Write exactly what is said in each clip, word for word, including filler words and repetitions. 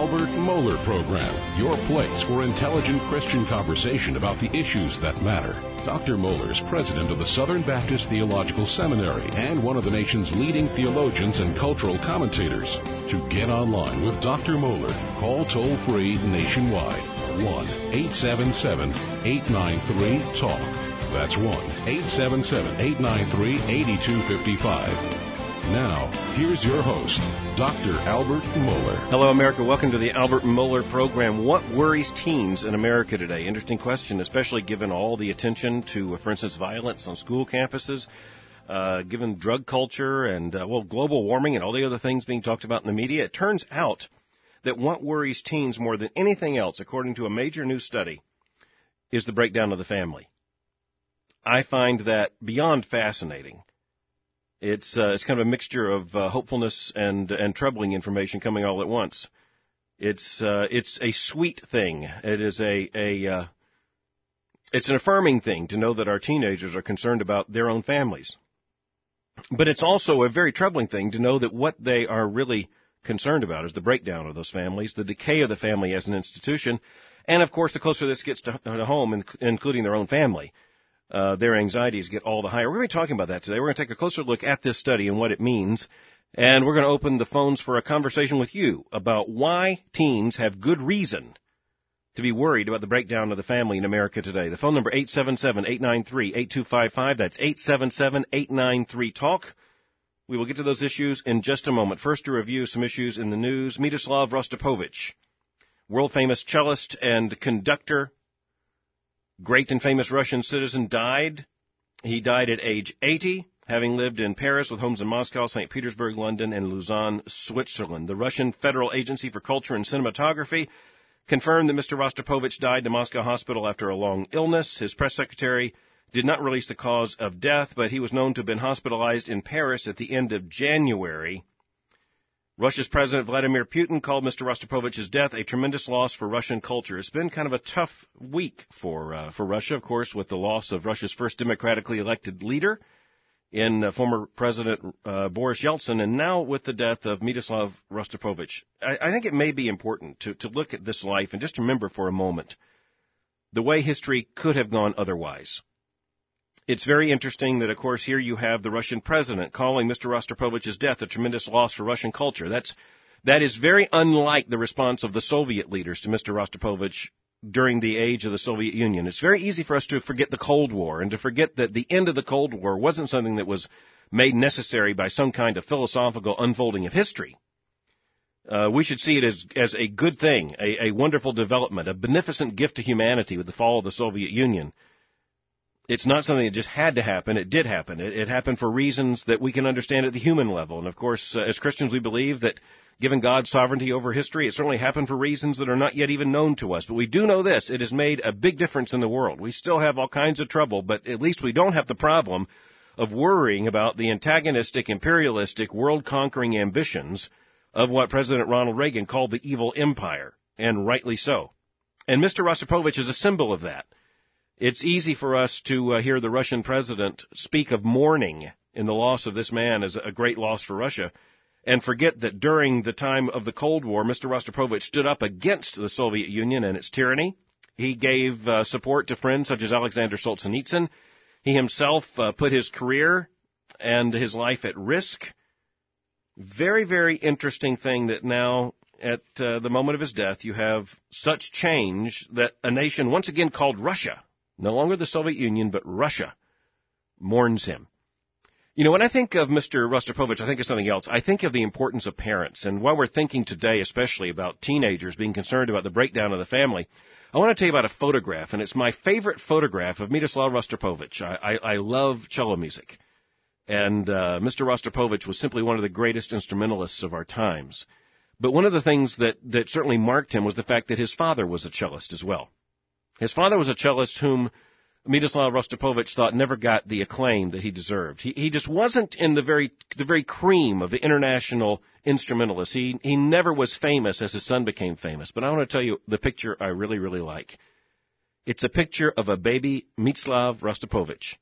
Albert Mohler Program, your place for intelligent Christian conversation about the issues that matter. Doctor Mohler is president of the Southern Baptist Theological Seminary and one of the nation's leading theologians and cultural commentators. To get online with Doctor Mohler, call toll-free nationwide, one eight seven seven, eight nine three, talk. That's one eight seven seven, eight nine three, eight two five five. Now, here's your host, Doctor Albert Mohler. Hello, America. Welcome to the Albert Mohler Program. What worries teens in America today? Interesting question, especially given all the attention to, for instance, violence on school campuses, uh, given drug culture and, uh, well, global warming and all the other things being talked about in the media. It turns out that what worries teens more than anything else, according to a major new study, is the breakdown of the family. I find that beyond fascinating. It's uh, it's kind of a mixture of uh, hopefulness and and troubling information coming all at once. It's uh, it's a sweet thing. It is a a uh, it's an affirming thing to know that our teenagers are concerned about their own families. But it's also a very troubling thing to know that what they are really concerned about is the breakdown of those families, the decay of the family as an institution, and of course, the closer this gets to, to home, including their own family. Uh, their anxieties get all the higher. We're going to be talking about that today. We're going to take a closer look at this study and what it means. And we're going to open the phones for a conversation with you about why teens have good reason to be worried about the breakdown of the family in America today. The phone number, eight seven seven, eight nine three, eight two five five. That's eight seven seven, eight nine three, talk. We will get to those issues in just a moment. First, to review some issues in the news. Mstislav Rostropovich, world-famous cellist and conductor, great and famous Russian citizen, died. He died at age eighty, having lived in Paris with homes in Moscow, Saint Petersburg, London, and Lausanne, Switzerland. The Russian Federal Agency for Culture and Cinematography confirmed that Mister Rostropovich died in a Moscow hospital after a long illness. His press secretary did not release the cause of death, but he was known to have been hospitalized in Paris at the end of January. Russia's President Vladimir Putin called Mister Rostropovich's death a tremendous loss for Russian culture. It's been kind of a tough week for uh, for Russia, of course, with the loss of Russia's first democratically elected leader in uh, former President uh, Boris Yeltsin, and now with the death of Mstislav Rostropovich. I, I think it may be important to, to look at this life and just remember for a moment the way history could have gone otherwise. It's very interesting that, of course, here you have the Russian president calling Mister Rostropovich's death a tremendous loss for Russian culture. That's, that is very unlike the response of the Soviet leaders to Mister Rostropovich during the age of the Soviet Union. It's very easy for us to forget the Cold War and to forget that the end of the Cold War wasn't something that was made necessary by some kind of philosophical unfolding of history. Uh, we should see it as, as a good thing, a, a wonderful development, a beneficent gift to humanity with the fall of the Soviet Union. It's not something that just had to happen. It did happen. It, it happened for reasons that we can understand at the human level. And, of course, uh, as Christians, we believe that given God's sovereignty over history, it certainly happened for reasons that are not yet even known to us. But we do know this. It has made a big difference in the world. We still have all kinds of trouble, but at least we don't have the problem of worrying about the antagonistic, imperialistic, world-conquering ambitions of what President Ronald Reagan called the evil empire, and rightly so. And Mister Rostropovich is a symbol of that. It's easy for us to uh, hear the Russian president speak of mourning in the loss of this man as a great loss for Russia and forget that during the time of the Cold War, Mister Rostropovich stood up against the Soviet Union and its tyranny. He gave uh, support to friends such as Alexander Solzhenitsyn. He himself uh, put his career and his life at risk. Very, very interesting thing that now, at uh, the moment of his death, you have such change that a nation once again called Russia, no longer the Soviet Union, but Russia, mourns him. You know, when I think of Mister Rostropovich, I think of something else. I think of the importance of parents. And while we're thinking today, especially about teenagers being concerned about the breakdown of the family, I want to tell you about a photograph, and it's my favorite photograph of Mstislav Rostropovich. I, I, I love cello music. And uh, Mister Rostropovich was simply one of the greatest instrumentalists of our times. But one of the things that, that certainly marked him was the fact that his father was a cellist as well. His father was a cellist whom Mstislav Rostropovich thought never got the acclaim that he deserved. He, he just wasn't in the very the very cream of the international instrumentalists. He he never was famous as his son became famous. But I want to tell you the picture I really, really like. It's a picture of a baby Mstislav Rostropovich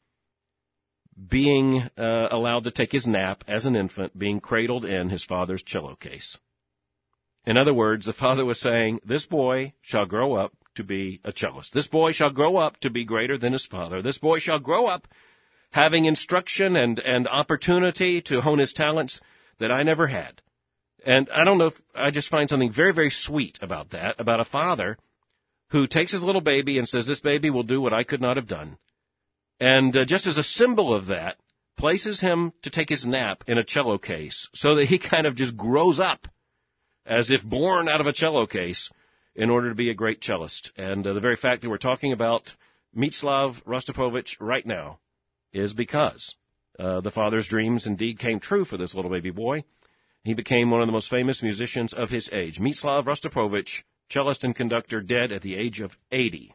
being uh, allowed to take his nap as an infant, being cradled in his father's cello case. In other words, the father was saying, this boy shall grow up to be a cellist. This boy shall grow up to be greater than his father. This boy shall grow up having instruction and, and opportunity to hone his talents that I never had. And I don't know if I just find something very, very sweet about that, about a father who takes his little baby and says, this baby will do what I could not have done. And uh, just as a symbol of that, places him to take his nap in a cello case so that he kind of just grows up as if born out of a cello case in order to be a great cellist. And uh, the very fact that we're talking about Mstislav Rostropovich right now is because uh, the father's dreams indeed came true for this little baby boy. He became one of the most famous musicians of his age. Mstislav Rostropovich, cellist and conductor, dead at the age of eighty.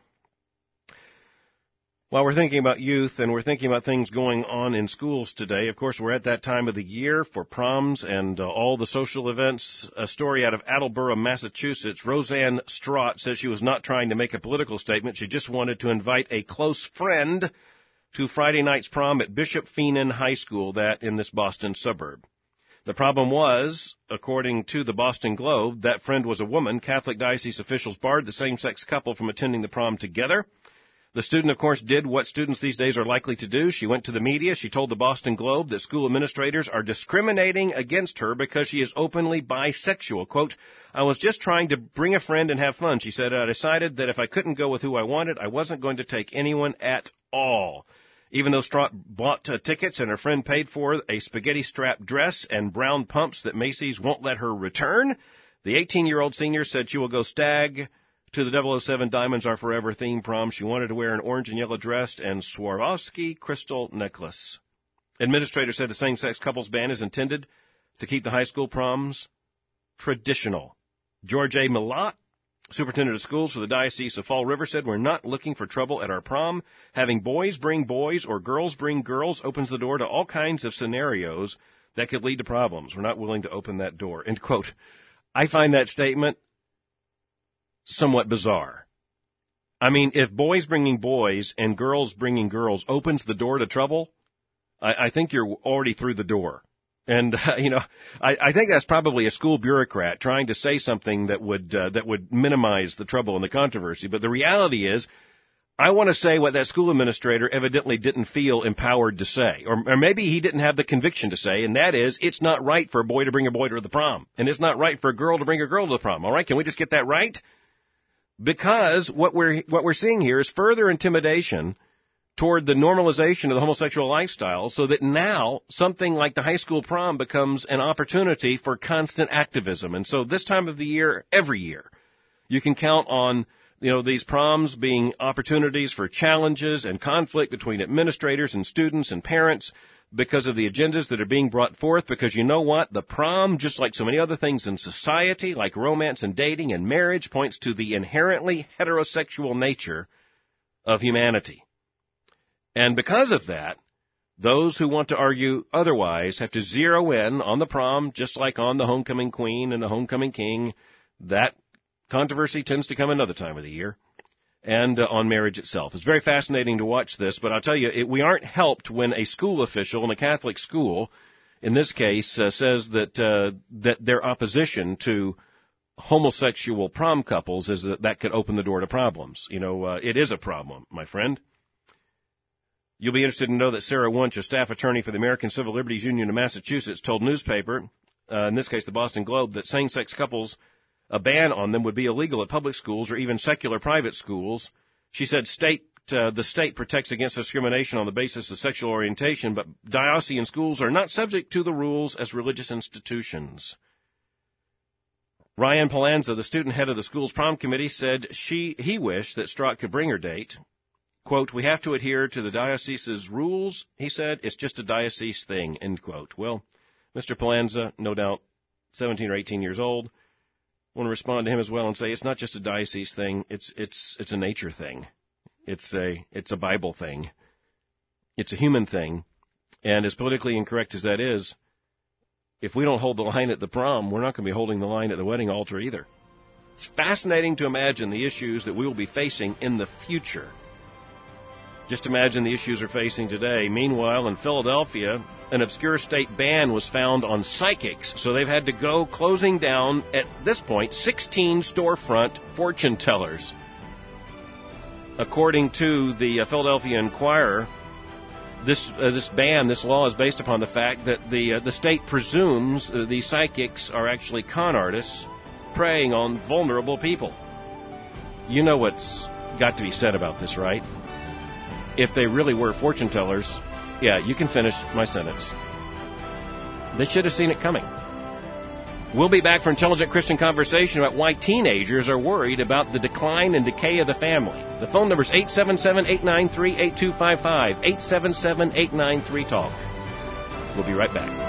While we're thinking about youth and we're thinking about things going on in schools today, of course, we're at that time of the year for proms and uh, all the social events. A story out of Attleboro, Massachusetts. Roseanne Straught says she was not trying to make a political statement. She just wanted to invite a close friend to Friday night's prom at Bishop Feenan High School, that in this Boston suburb. The problem was, according to the Boston Globe, that friend was a woman. Catholic diocese officials barred the same-sex couple from attending the prom together. The student, of course, did what students these days are likely to do. She went to the media. She told the Boston Globe that school administrators are discriminating against her because she is openly bisexual. Quote, I was just trying to bring a friend and have fun. She said, I decided that if I couldn't go with who I wanted, I wasn't going to take anyone at all. Even though Straught bought uh, tickets and her friend paid for a spaghetti-strap dress and brown pumps that Macy's won't let her return, the eighteen-year-old senior said she will go stag to the double oh seven Diamonds Are Forever theme prom. She wanted to wear an orange and yellow dress and Swarovski crystal necklace. Administrators said the same-sex couples ban is intended to keep the high school proms traditional. George A. Millott, superintendent of schools for the Diocese of Fall River, said, we're not looking for trouble at our prom. Having boys bring boys or girls bring girls opens the door to all kinds of scenarios that could lead to problems. We're not willing to open that door. End quote. I find that statement somewhat bizarre. I mean, if boys bringing boys and girls bringing girls opens the door to trouble, I, I think you're already through the door. And, uh, you know, I, I think that's probably a school bureaucrat trying to say something that would uh, that would minimize the trouble and the controversy. But the reality is, I want to say what that school administrator evidently didn't feel empowered to say. Or, or maybe he didn't have the conviction to say, and that is, it's not right for a boy to bring a boy to the prom. And it's not right for a girl to bring a girl to the prom. All right, can we just get that right? Because what we're what we're seeing here is further intimidation toward the normalization of the homosexual lifestyle, so that now something like the high school prom becomes an opportunity for constant activism. And so this time of the year, every year, you can count on, you know, these proms being opportunities for challenges and conflict between administrators and students and parents because of the agendas that are being brought forth. Because you know what? The prom, just like so many other things in society, like romance and dating and marriage, points to the inherently heterosexual nature of humanity. And because of that, those who want to argue otherwise have to zero in on the prom, just like on the homecoming queen and the homecoming king. That controversy tends to come another time of the year. And uh, on marriage itself. It's very fascinating to watch this, but I'll tell you, it, we aren't helped when a school official in a Catholic school, in this case, uh, says that uh, that their opposition to homosexual prom couples is that that could open the door to problems. You know, uh, it is a problem, my friend. You'll be interested to know that Sarah Wunsch, a staff attorney for the American Civil Liberties Union of Massachusetts, told newspaper, uh, in this case the Boston Globe, that same-sex couples, a ban on them would be illegal at public schools or even secular private schools. She said state uh, the state protects against discrimination on the basis of sexual orientation, but diocesan schools are not subject to the rules as religious institutions. Ryan Palanza, the student head of the school's prom committee, said she he wished that Straught could bring her date. Quote, we have to adhere to the diocese's rules, he said. It's just a diocese thing, end quote. Well, Mister Palanza, no doubt seventeen or eighteen years old, want to respond to him as well and say it's not just a diocese thing, it's it's it's a nature thing. It's a it's a Bible thing. It's a human thing. And as politically incorrect as that is, if we don't hold the line at the prom, we're not going to be holding the line at the wedding altar either. It's fascinating to imagine the issues that we will be facing in the future Just imagine the issues they're facing today. Meanwhile, in Philadelphia, an obscure state ban was found on psychics, so they've had to go closing down, at this point, sixteen storefront fortune tellers. According to the uh, Philadelphia Inquirer, this uh, this ban, this law is based upon the fact that the uh, the state presumes uh, these psychics are actually con artists preying on vulnerable people. You know what's got to be said about this, right? If they really were fortune tellers, yeah, you can finish my sentence. They should have seen it coming. We'll be back for Intelligent Christian Conversation about why teenagers are worried about the decline and decay of the family. The phone number is eight seven seven, eight nine three, eight two five five, eight seven seven, eight nine three, talk. We'll be right back.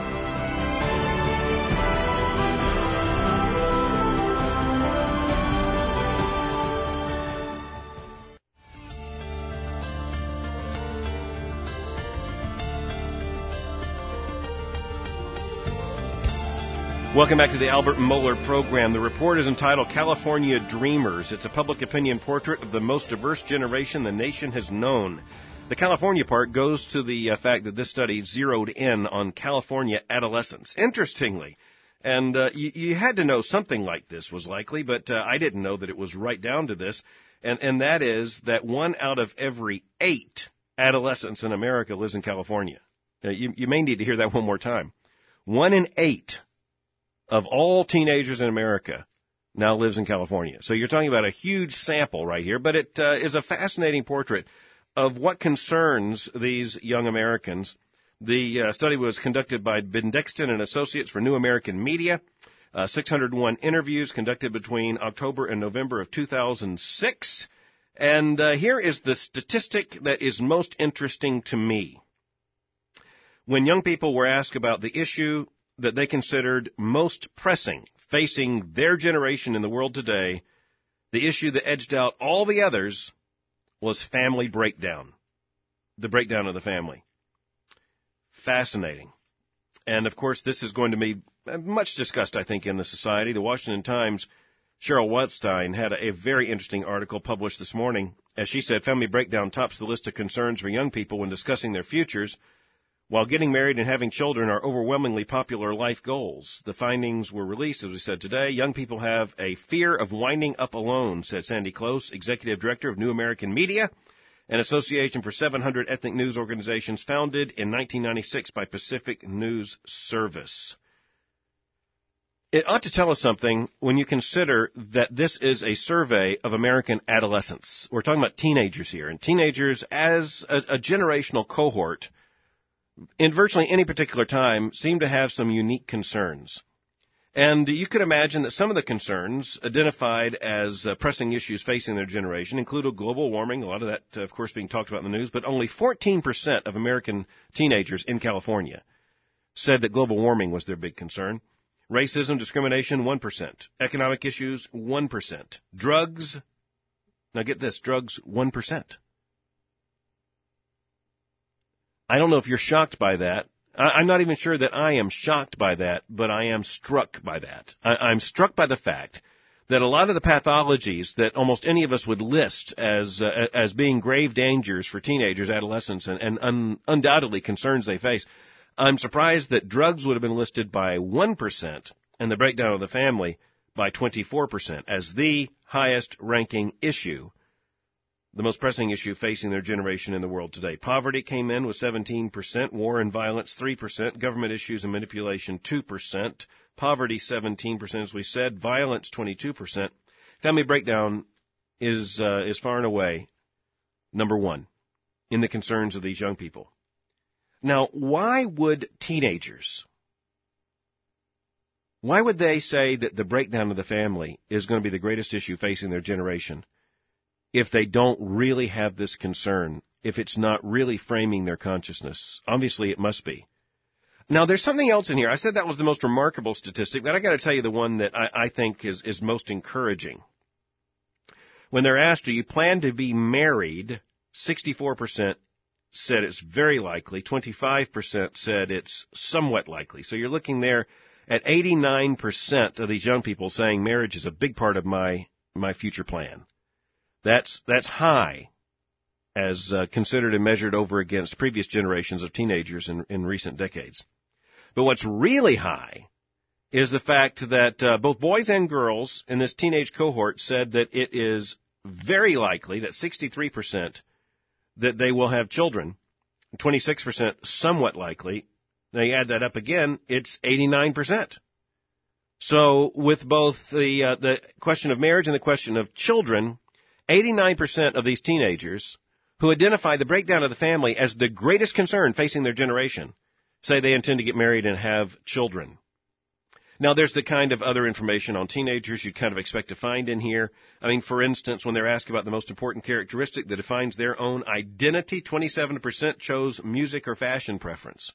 Welcome back to the Albert Mohler program. The report is entitled California Dreamers. It's a public opinion portrait of the most diverse generation the nation has known. The California part goes to the uh, fact that this study zeroed in on California adolescents. Interestingly, and uh, you, you had to know something like this was likely, but uh, I didn't know that it was right down to this, and, and that is that one out of every eight adolescents in America lives in California. Uh, you, you may need to hear that one more time. One in eight of all teenagers in America now lives in California. So you're talking about a huge sample right here, but it uh, is a fascinating portrait of what concerns these young Americans. The uh, study was conducted by Bendixton and Associates for New American Media. Uh, six hundred one interviews conducted between October and November of two thousand six. And uh, here is the statistic that is most interesting to me. When young people were asked about the issue that they considered most pressing facing their generation in the world today, the issue that edged out all the others was family breakdown, the breakdown of the family. Fascinating. And, of course, this is going to be much discussed, I think, in the society. The Washington Times' Cheryl Wildstein had a, a very interesting article published this morning. As she said, family breakdown tops the list of concerns for young people when discussing their futures. While getting married and having children are overwhelmingly popular life goals, the findings were released, as we said today. Young people have a fear of winding up alone, said Sandy Close, executive director of New American Media, an association for seven hundred ethnic news organizations founded in nineteen ninety-six by Pacific News Service. It ought to tell us something when you consider that this is a survey of American adolescents. We're talking about teenagers here, and teenagers as a, a generational cohort in virtually any particular time, seem to have some unique concerns. And you could imagine that some of the concerns identified as uh, pressing issues facing their generation included global warming, a lot of that, uh, of course, being talked about in the news, but only fourteen percent of American teenagers in California said that global warming was their big concern. Racism, discrimination, one percent. Economic issues, one percent. Drugs, now get this, drugs, one percent. I don't know if you're shocked by that. I'm not even sure that I am shocked by that, but I am struck by that. I'm struck by the fact that a lot of the pathologies that almost any of us would list as uh, as being grave dangers for teenagers, adolescents, and, and un- undoubtedly concerns they face, I'm surprised that drugs would have been listed by one percent and the breakdown of the family by twenty-four percent as the highest ranking issue, the most pressing issue facing their generation in the world today. Poverty came in with seventeen percent, war and violence three percent, government issues and manipulation two percent, poverty seventeen percent, as we said, violence twenty-two percent. Family breakdown is uh, is far and away number one in the concerns of these young people. Now, why would teenagers, why would they say that the breakdown of the family is going to be the greatest issue facing their generation if they don't really have this concern, if it's not really framing their consciousness? Obviously, it must be. Now, there's something else in here. I said that was the most remarkable statistic, but I got to tell you the one that I, I think is, is most encouraging. When they're asked, do you plan to be married, sixty-four percent said it's very likely, twenty-five percent said it's somewhat likely. So you're looking there at eighty-nine percent of these young people saying marriage is a big part of my, my future plan. That's, that's high. as uh, considered and measured over against previous generations of teenagers in, in recent decades. But what's really high is the fact that uh, both boys and girls in this teenage cohort said that it is very likely that sixty-three percent that they will have children, twenty-six percent somewhat likely. Now you add that up again, it's eighty-nine percent. So with both the uh, the question of marriage and the question of children, eighty-nine percent of these teenagers who identify the breakdown of the family as the greatest concern facing their generation say they intend to get married and have children. Now, there's the kind of other information on teenagers you'd kind of expect to find in here. I mean, for instance, when they're asked about the most important characteristic that defines their own identity, twenty-seven percent chose music or fashion preference.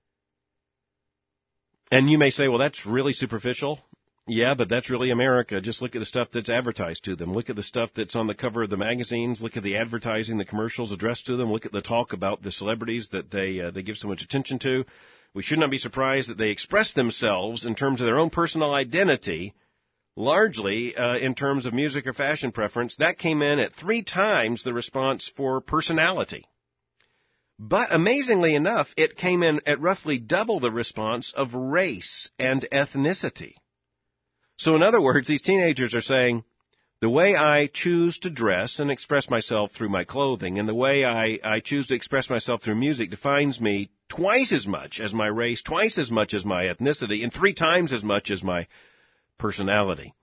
And you may say, well, that's really superficial. Yeah, but that's really America. Just look at the stuff that's advertised to them. Look at the stuff that's on the cover of the magazines. Look at the advertising, the commercials addressed to them. Look at the talk about the celebrities that they uh, they give so much attention to. We should not be surprised that they express themselves in terms of their own personal identity, largely uh, in terms of music or fashion preference. That came in at three times the response for personality. But amazingly enough, it came in at roughly double the response of race and ethnicity. So in other words, these teenagers are saying, the way I choose to dress and express myself through my clothing and the way I, I choose to express myself through music defines me twice as much as my race, twice as much as my ethnicity, and three times as much as my personality.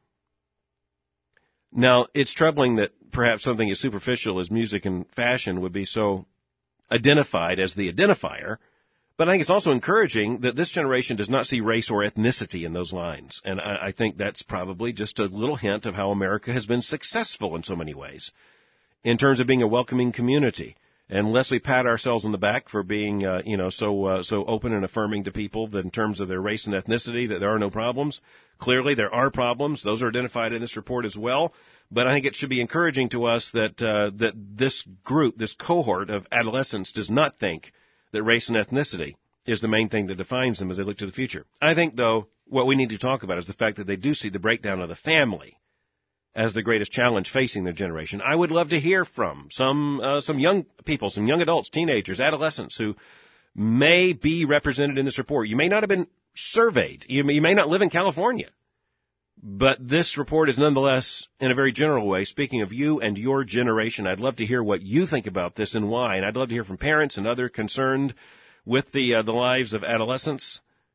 Now, it's troubling that perhaps something as superficial as music and fashion would be so identified as the identifier, but I think it's also encouraging that this generation does not see race or ethnicity in those lines. And I, I think that's probably just a little hint of how America has been successful in so many ways in terms of being a welcoming community. And unless we pat ourselves on the back for being, uh, you know, so uh, so open and affirming to people that in terms of their race and ethnicity that there are no problems, clearly there are problems. Those are identified in this report as well. But I think it should be encouraging to us that uh, that this group, this cohort of adolescents, does not think that race and ethnicity is the main thing that defines them as they look to the future. I think, though, what we need to talk about is the fact that they do see the breakdown of the family as the greatest challenge facing their generation. I would love to hear from some uh, some young people, some young adults, teenagers, adolescents who may be represented in this report. You may not have been surveyed. You may, you may not live in California. But this report is nonetheless, in a very general way, speaking of you and your generation. I'd love to hear what you think about this and why. And I'd love to hear from parents and other concerned with the uh, the lives of adolescents.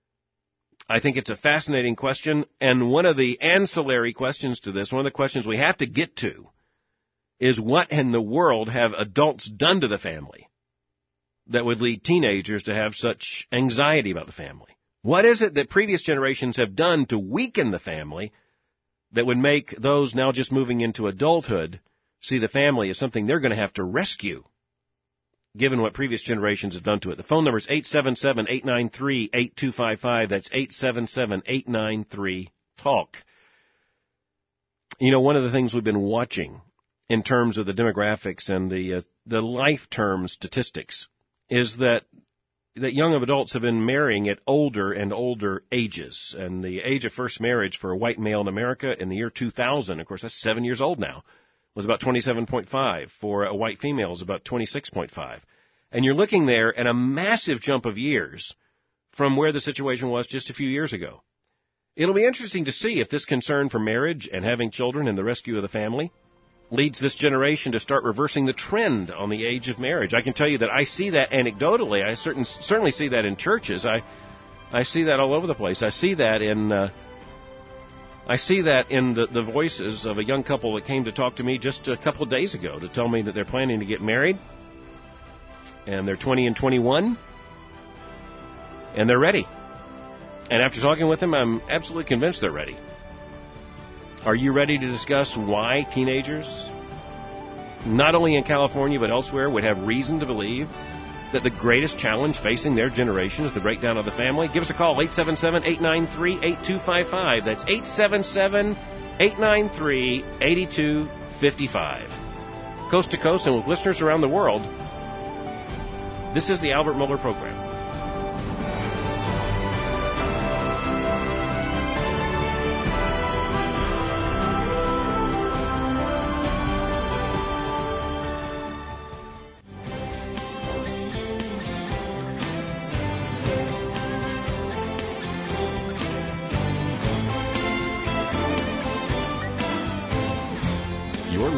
I think it's a fascinating question. And one of the ancillary questions to this, one of the questions we have to get to, is what in the world have adults done to the family that would lead teenagers to have such anxiety about the family? What is it that previous generations have done to weaken the family that would make those now just moving into adulthood see the family as something they're going to have to rescue, given what previous generations have done to it? The phone number is eight seven seven, eight nine three, eight two five five. That's eight seven seven, eight nine three, talk. You know, one of the things we've been watching in terms of the demographics and the uh, the life term statistics is that that young adults have been marrying at older and older ages. And the age of first marriage for a white male in America in the year two thousand, of course, that's seven years old now, was about twenty-seven point five. For a white female, is about twenty-six point five. And you're looking there at a massive jump of years from where the situation was just a few years ago. It'll be interesting to see if this concern for marriage and having children and the rescue of the family leads this generation to start reversing the trend on the age of marriage. I can tell you that I see that anecdotally. I certain, certainly see that in churches. I I see that all over the place. I see that in uh, I see that in the, the voices of a young couple that came to talk to me just a couple of days ago to tell me that they're planning to get married, and they're twenty and twenty-one, and they're ready. And after talking with them, I'm absolutely convinced they're ready. Are you ready to discuss why teenagers, not only in California but elsewhere, would have reason to believe that the greatest challenge facing their generation is the breakdown of the family? Give us a call, eight seven seven, eight nine three, eight two five five. That's eight seven seven, eight nine three, eight two five five. Coast to coast and with listeners around the world, this is the Albert Mohler Program.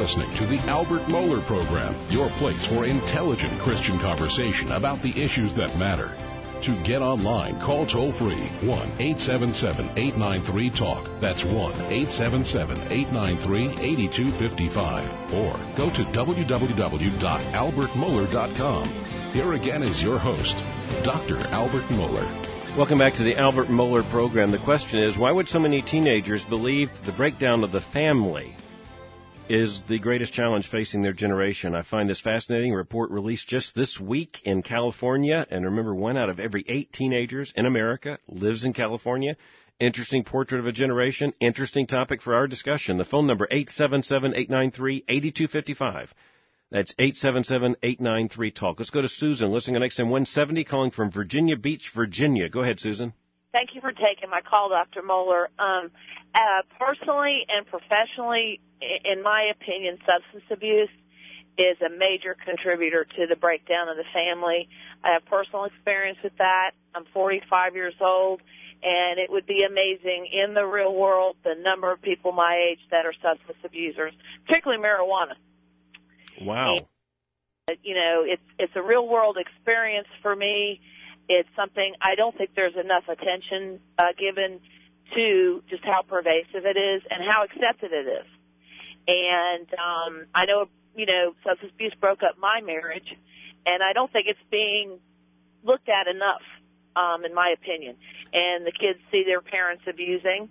listening to the Albert Mohler Program, your place for intelligent Christian conversation about the issues that matter. To get online, call toll-free one eight seven seven, eight nine three, TALK. That's one eight seven seven, eight nine three, eight two five five. Or go to w w w dot albert mohler dot com. Here again is your host, Doctor Albert Mohler. Welcome back to the Albert Mohler Program. The question is, why would so many teenagers believe the breakdown of the family is the greatest challenge facing their generation? I find this fascinating. A report released just this week in California. And remember, one out of every eight teenagers in America lives in California. Interesting portrait of a generation. Interesting topic for our discussion. The phone number, eight seven seven, eight nine three, eight two five five. That's eight seven seven, eight nine three, TALK. Let's go to Susan, listening on X M one seventy, calling from Virginia Beach, Virginia. Go ahead, Susan. Thank you for taking my call, Doctor Mohler. Um, uh, personally and professionally, in my opinion, substance abuse is a major contributor to the breakdown of the family. I have personal experience with that. I'm forty-five years old, and it would be amazing in the real world the number of people my age that are substance abusers, particularly marijuana. Wow. And, you know, it's it's a real world experience for me. It's something I don't think there's enough attention uh, given to just how pervasive it is and how accepted it is. And um, I know, you know, substance abuse broke up my marriage, and I don't think it's being looked at enough, um, in my opinion. And the kids see their parents abusing.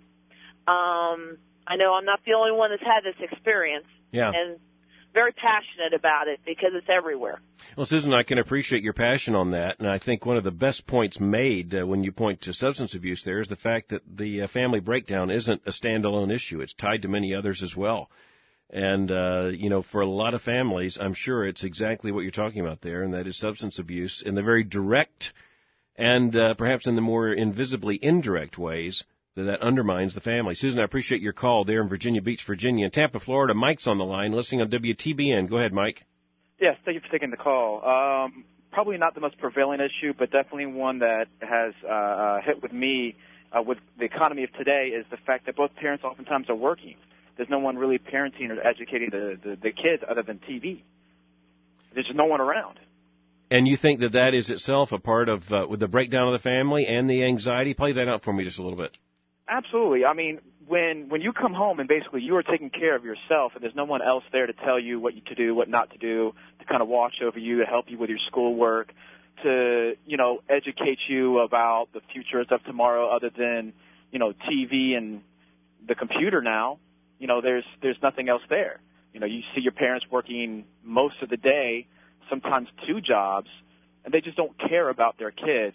Um, I know I'm not the only one that's had this experience. Yeah. And very passionate about it because it's everywhere. Well, Susan, I can appreciate your passion on that, and I think one of the best points made uh, when you point to substance abuse there is the fact that the uh, family breakdown isn't a standalone issue. It's tied to many others as well. And, uh, you know, for a lot of families, I'm sure it's exactly what you're talking about there, and that is substance abuse in the very direct and uh, perhaps in the more invisibly indirect ways that that undermines the family. Susan, I appreciate your call there in Virginia Beach, Virginia. In Tampa, Florida, Mike's on the line, listening on W T B N. Go ahead, Mike. Yes, thank you for taking the call. Um, probably not the most prevalent issue, but definitely one that has uh, hit with me uh, with the economy of today is the fact that both parents oftentimes are working. There's no one really parenting or educating the, the, the kids other than T V. There's just no one around. And you think that that is itself a part of uh, with the breakdown of the family and the anxiety? Play that out for me just a little bit. Absolutely. I mean, when when you come home and basically you are taking care of yourself and there's no one else there to tell you what you to do, what not to do, to kind of watch over you, to help you with your schoolwork, to, you know, educate you about the futures of tomorrow other than, you know, T V and the computer now, you know, there's there's nothing else there. You know, you see your parents working most of the day, sometimes two jobs, and they just don't care about their kids.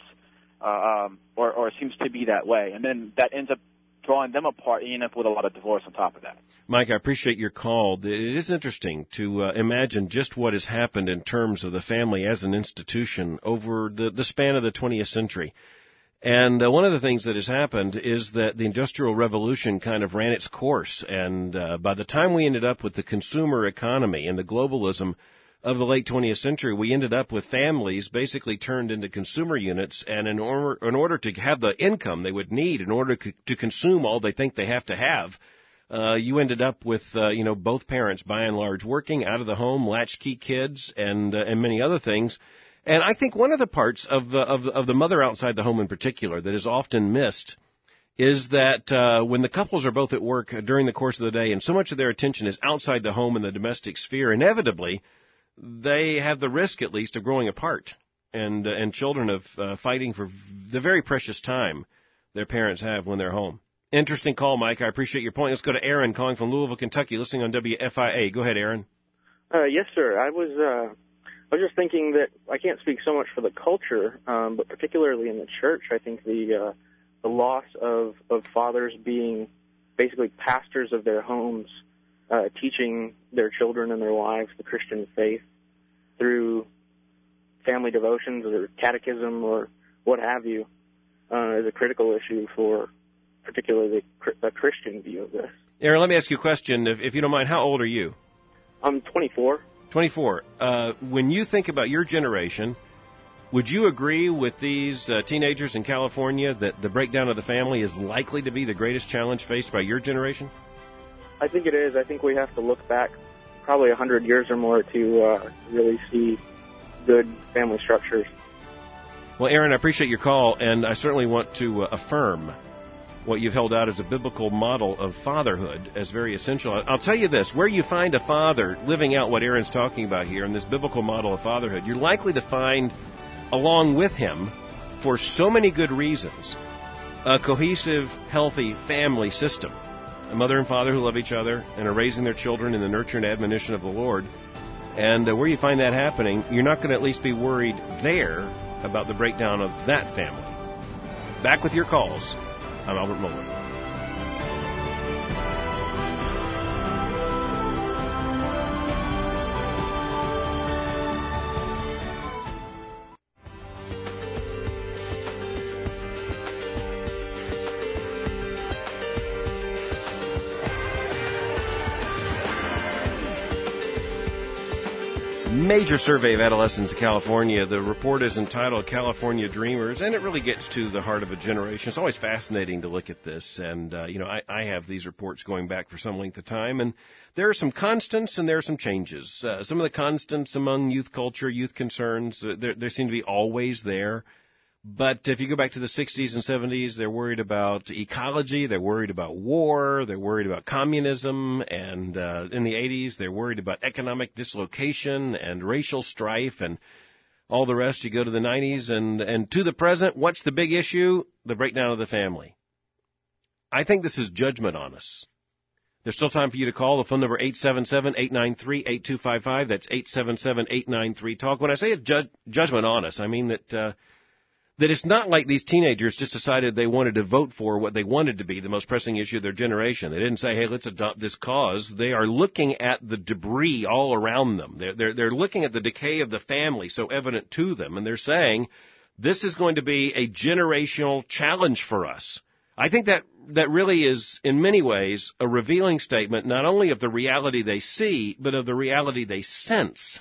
Uh, um, or, or it seems to be that way. And then that ends up drawing them apart, and you end up with a lot of divorce on top of that. Mike, I appreciate your call. It is interesting to uh, imagine just what has happened in terms of the family as an institution over the, the span of the twentieth century. And uh, one of the things that has happened is that the Industrial Revolution kind of ran its course. And uh, by the time we ended up with the consumer economy and the globalism of the late twentieth century, we ended up with families basically turned into consumer units, and in order, in order to have the income they would need in order to, to consume all they think they have to have, uh, you ended up with, uh, you know, both parents by and large working out of the home, latchkey kids, and uh, and many other things. And I think one of the parts of, uh, of, of the mother outside the home in particular that is often missed is that uh, when the couples are both at work during the course of the day and so much of their attention is outside the home in the domestic sphere, inevitably they have the risk, at least, of growing apart and uh, and children of uh, fighting for the very precious time their parents have when they're home. Interesting call, Mike. I appreciate your point. Let's go to Aaron calling from Louisville, Kentucky, listening on W F I A. Go ahead, Aaron. Uh, yes, sir. I was uh, I was just thinking that I can't speak so much for the culture, um, but particularly in the church, I think the uh, the loss of, of fathers being basically pastors of their homes, Uh, teaching their children and their wives the Christian faith through family devotions or catechism or what have you uh, is a critical issue for particularly the Christian view of this. Aaron, let me ask you a question, if, if you don't mind. How old are you? I'm twenty-four. twenty-four. Uh, when you think about your generation, would you agree with these uh, teenagers in California that the breakdown of the family is likely to be the greatest challenge faced by your generation? I think it is. I think we have to look back probably a hundred years or more to uh, really see good family structures. Well, Aaron, I appreciate your call, and I certainly want to uh, affirm what you've held out as a biblical model of fatherhood as very essential. I'll tell you this, where you find a father living out what Aaron's talking about here in this biblical model of fatherhood, you're likely to find, along with him, for so many good reasons, a cohesive, healthy family system. A mother and father who love each other and are raising their children in the nurture and admonition of the Lord. And uh, where you find that happening, you're not going to at least be worried there about the breakdown of that family. Back with your calls. I'm Albert Mohler. Major survey of adolescents in California. The report is entitled California Dreamers, and it really gets to the heart of a generation. It's always fascinating to look at this, and, uh, you know, I, I have these reports going back for some length of time, and there are some constants and there are some changes. Uh, some of the constants among youth culture, youth concerns, uh, there, there seem to be always there. But if you go back to the sixties and seventies, they're worried about ecology, they're worried about war, they're worried about communism, and uh, in the eighties, they're worried about economic dislocation and racial strife and all the rest. You go to the nineties, and, and to the present, what's the big issue? The breakdown of the family. I think this is judgment on us. There's still time for you to call. The phone number eight seven seven, eight nine three, eight two five five. That's eight seven seven, eight nine three, talk. When I say ju- judgment on us, I mean that... Uh, That it's not like these teenagers just decided they wanted to vote for what they wanted to be the most pressing issue of their generation. They didn't say, hey, let's adopt this cause. They are looking at the debris all around them. They're, they're, they're looking at the decay of the family so evident to them, and they're saying, this is going to be a generational challenge for us. I think that, that really is, in many ways, a revealing statement not only of the reality they see, but of the reality they sense.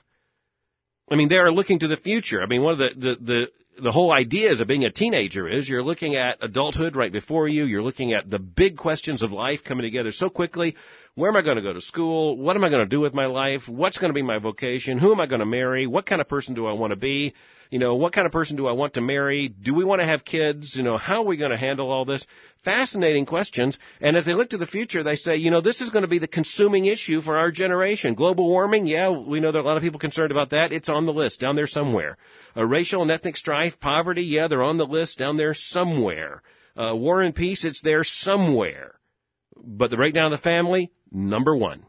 I mean, they are looking to the future. I mean, one of the, the, the, the whole ideas of being a teenager is you're looking at adulthood right before you. You're looking at the big questions of life coming together so quickly. Where am I going to go to school? What am I going to do with my life? What's going to be my vocation? Who am I going to marry? What kind of person do I want to be? You know, what kind of person do I want to marry? Do we want to have kids? You know, how are we going to handle all this? Fascinating questions. And as they look to the future, they say, you know, this is going to be the consuming issue for our generation. Global warming, yeah, we know there are a lot of people concerned about that. It's on the list down there somewhere. Uh, racial and ethnic strife, poverty, yeah, they're on the list down there somewhere. Uh, war and peace, it's there somewhere. But the breakdown of the family, number one.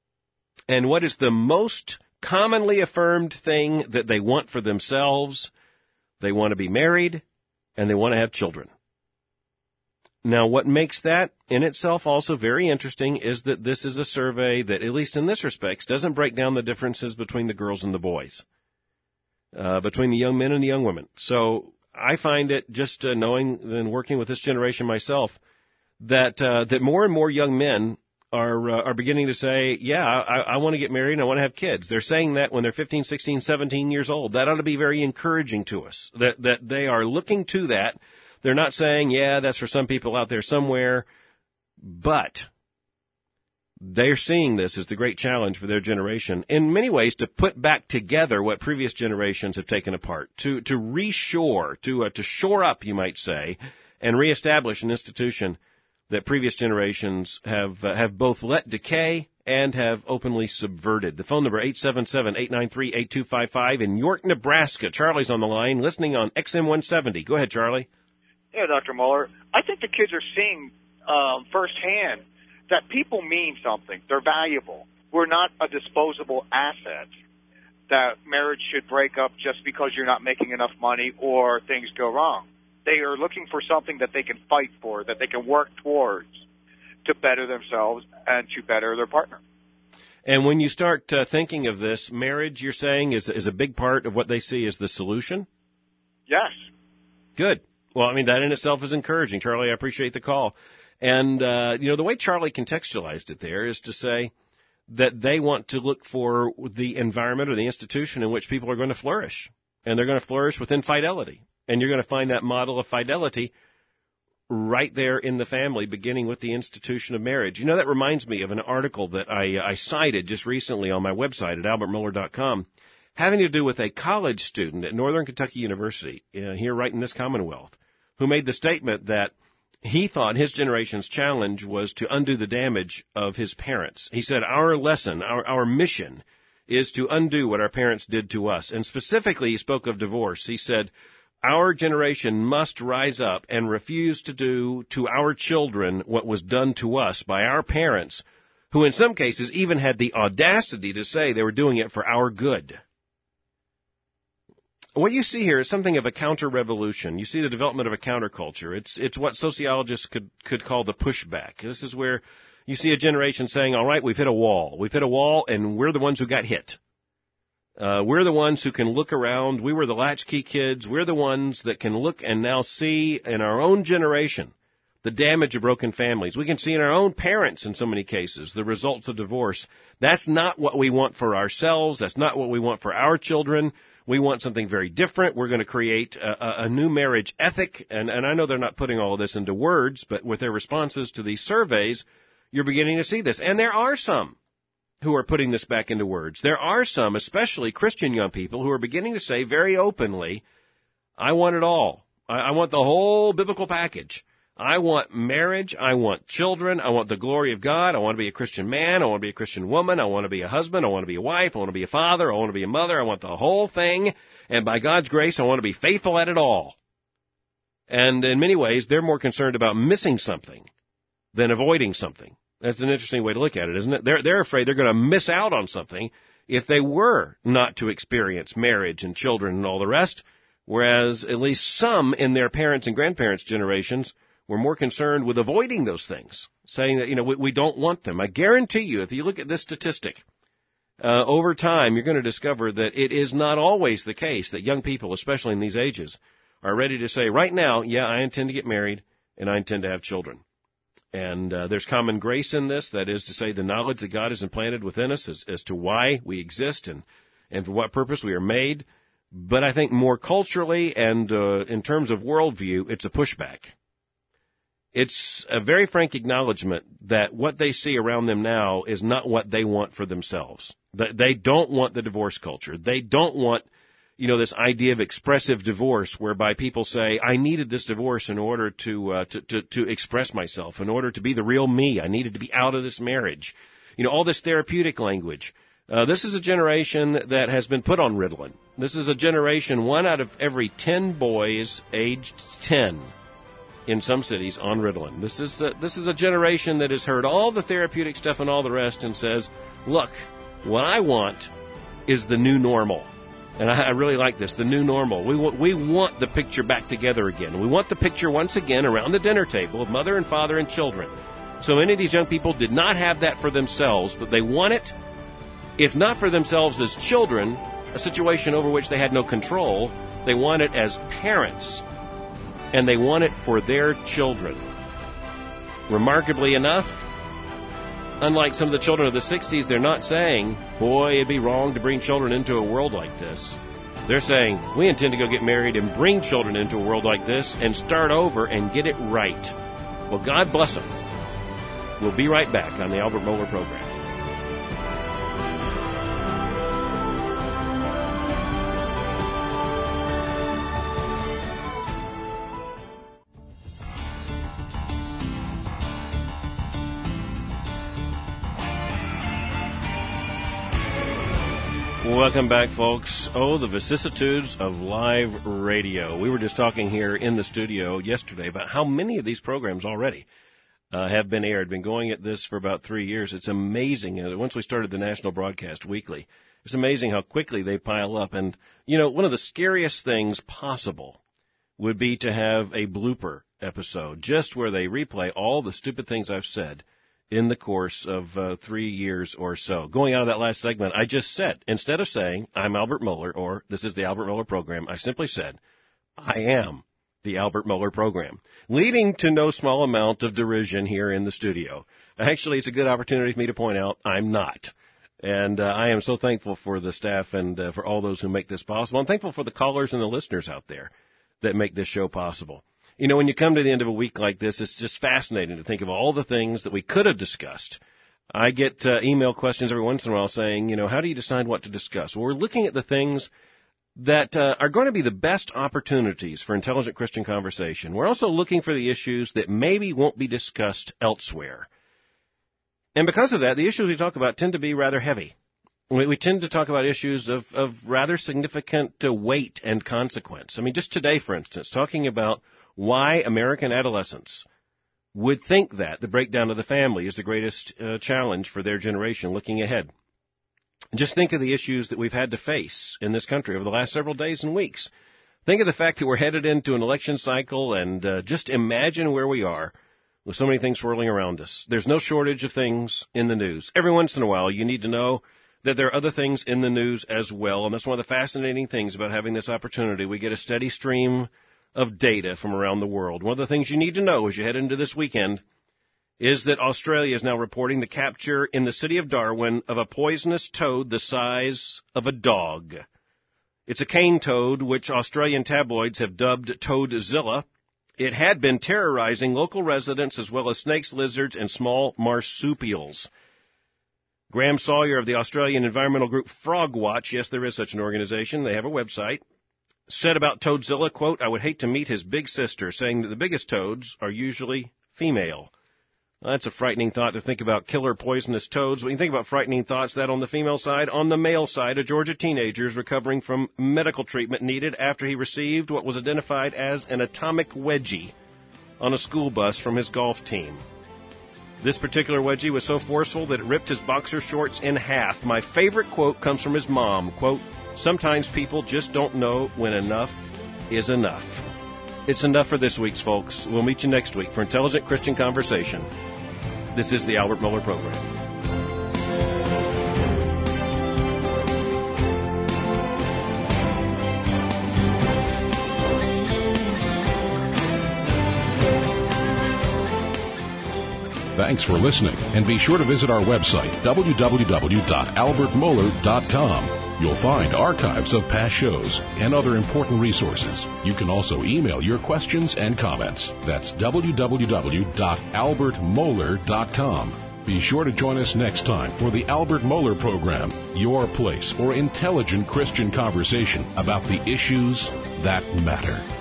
And what is the most commonly affirmed thing that they want for themselves? They want to be married, and they want to have children. Now, what makes that in itself also very interesting is that this is a survey that, at least in this respect, doesn't break down the differences between the girls and the boys, uh, between the young men and the young women. So I find it, just uh, knowing and working with this generation myself, that uh, that more and more young men are uh, are beginning to say, yeah, I, I want to get married and I want to have kids. They're saying that when they're fifteen, sixteen, seventeen years old. That ought to be very encouraging to us, that that they are looking to that. They're not saying, yeah, that's for some people out there somewhere, but they're seeing this as the great challenge for their generation, in many ways, to put back together what previous generations have taken apart, to to reshore, to uh, to shore up, you might say, and reestablish an institution that previous generations have uh, have both let decay and have openly subverted. The phone number, eight seven seven, eight nine three, eight two five five in York, Nebraska. Charlie's on the line, listening on X M one seventy. Go ahead, Charlie. Yeah, Doctor Mohler. I think the kids are seeing um, firsthand that people mean something. They're valuable. We're not a disposable asset that marriage should break up just because you're not making enough money or things go wrong. They are looking for something that they can fight for, that they can work towards to better themselves and to better their partner. And when you start uh, thinking of this, marriage, you're saying, is is a big part of what they see as the solution? Yes. Good. Well, I mean, that in itself is encouraging. Charlie, I appreciate the call. And, uh, you know, the way Charlie contextualized it there is to say that they want to look for the environment or the institution in which people are going to flourish. And they're going to flourish within fidelity. And you're going to find that model of fidelity right there in the family, beginning with the institution of marriage. You know, that reminds me of an article that I, I cited just recently on my website at albert mohler dot com, having to do with a college student at Northern Kentucky University, uh, here right in this Commonwealth, who made the statement that he thought his generation's challenge was to undo the damage of his parents. He said, our lesson, our, our mission is to undo what our parents did to us. And specifically, he spoke of divorce. He said, our generation must rise up and refuse to do to our children what was done to us by our parents, who in some cases even had the audacity to say they were doing it for our good. What you see here is something of a counter-revolution. You see the development of a counterculture. It's it's what sociologists could, could call the pushback. This is where you see a generation saying, all right, we've hit a wall. We've hit a wall, and we're the ones who got hit. Uh, we're the ones who can look around. We were the latchkey kids. We're the ones that can look and now see in our own generation the damage of broken families. We can see in our own parents in so many cases the results of divorce. That's not what we want for ourselves. That's not what we want for our children. We want something very different. We're going to create a, a new marriage ethic. And, and I know they're not putting all of this into words, but with their responses to these surveys, you're beginning to see this. And there are some who are putting this back into words. There are some, especially Christian young people, who are beginning to say very openly, I want it all. I, I want the whole biblical package. I want marriage. I want children. I want the glory of God. I want to be a Christian man. I want to be a Christian woman. I want to be a husband. I want to be a wife. I want to be a father. I want to be a mother. I want the whole thing. And by God's grace, I want to be faithful at it all. And in many ways, they're more concerned about missing something than avoiding something. That's an interesting way to look at it, isn't it? They're, they're afraid they're going to miss out on something if they were not to experience marriage and children and all the rest, whereas at least some in their parents' and grandparents' generations were more concerned with avoiding those things, saying that, you know, we, we don't want them. I guarantee you, if you look at this statistic, uh, over time, you're going to discover that it is not always the case that young people, especially in these ages, are ready to say, right now, yeah, I intend to get married and I intend to have children. And uh, there's common grace in this, that is to say the knowledge that God has implanted within us as, as to why we exist and, and for what purpose we are made. But I think more culturally and uh, in terms of worldview, it's a pushback. It's a very frank acknowledgement that what they see around them now is not what they want for themselves. They don't want the divorce culture. They don't want, you know, this idea of expressive divorce whereby people say, I needed this divorce in order to, uh, to, to, to express myself, in order to be the real me. I needed to be out of this marriage. You know, all this therapeutic language. Uh, this is a generation that has been put on Ritalin. This is a generation, one out of every ten boys aged ten in some cities on Ritalin. This is a, this is a generation that has heard all the therapeutic stuff and all the rest and says, look, what I want is the new normal. And I, I really like this, the new normal. We want, we want the picture back together again. We want the picture once again around the dinner table of mother and father and children. So many of these young people did not have that for themselves, but they want it, if not for themselves as children, a situation over which they had no control. They want it as parents, and they want it for their children. Remarkably enough, unlike some of the children of the sixties, they're not saying, boy, it'd be wrong to bring children into a world like this. They're saying, we intend to go get married and bring children into a world like this and start over and get it right. Well, God bless them. We'll be right back on the Albert Mohler Program. Welcome back, folks. Oh, the vicissitudes of live radio. We were just talking here in the studio yesterday about how many of these programs already uh, have been aired. Been going at this for about three years. It's amazing. Uh, once we started the National Broadcast Weekly, it's amazing how quickly they pile up. And, you know, one of the scariest things possible would be to have a blooper episode, just where they replay all the stupid things I've said in the course of uh, three years or so. Going out of that last segment, I just said, instead of saying, I'm Albert Mohler, or this is the Albert Mohler Program, I simply said, I am the Albert Mohler Program, leading to no small amount of derision here in the studio. Actually, it's a good opportunity for me to point out I'm not. And uh, I am so thankful for the staff and uh, for all those who make this possible. I'm thankful for the callers and the listeners out there that make this show possible. You know, when you come to the end of a week like this, it's just fascinating to think of all the things that we could have discussed. I get uh, email questions every once in a while saying, you know, how do you decide what to discuss? Well, we're looking at the things that uh, are going to be the best opportunities for intelligent Christian conversation. We're also looking for the issues that maybe won't be discussed elsewhere. And because of that, the issues we talk about tend to be rather heavy. We, we tend to talk about issues of, of rather significant uh, weight and consequence. I mean, just today, for instance, talking about why American adolescents would think that the breakdown of the family is the greatest uh, challenge for their generation looking ahead. Just think of the issues that we've had to face in this country over the last several days and weeks. Think of the fact that we're headed into an election cycle, and uh, just imagine where we are with so many things swirling around us. There's no shortage of things in the news. Every once in a while, you need to know that there are other things in the news as well, and that's one of the fascinating things about having this opportunity. We get a steady stream of data from around the world. One of the things you need to know as you head into this weekend is that Australia is now reporting the capture in the city of Darwin of a poisonous toad the size of a dog. It's a cane toad, which Australian tabloids have dubbed Toadzilla. It had been terrorizing local residents as well as snakes, lizards, and small marsupials. Graham Sawyer of the Australian environmental group Frogwatch, yes, there is such an organization, they have a website, said about Toadzilla, quote, I would hate to meet his big sister, saying that the biggest toads are usually female. Well, that's a frightening thought to think about killer poisonous toads. When you think about frightening thoughts, that on the female side. On the male side, a Georgia teenager is recovering from medical treatment needed after he received what was identified as an atomic wedgie on a school bus from his golf team. This particular wedgie was so forceful that it ripped his boxer shorts in half. My favorite quote comes from his mom, quote, sometimes people just don't know when enough is enough. It's enough for this week's folks. We'll meet you next week for Intelligent Christian Conversation. This is the Albert Mohler Program. Thanks for listening, and be sure to visit our website, w w w dot albert mohler dot com. You'll find archives of past shows and other important resources. You can also email your questions and comments. That's w w w dot albert mohler dot com. Be sure to join us next time for the Albert Mohler Program, your place for intelligent Christian conversation about the issues that matter.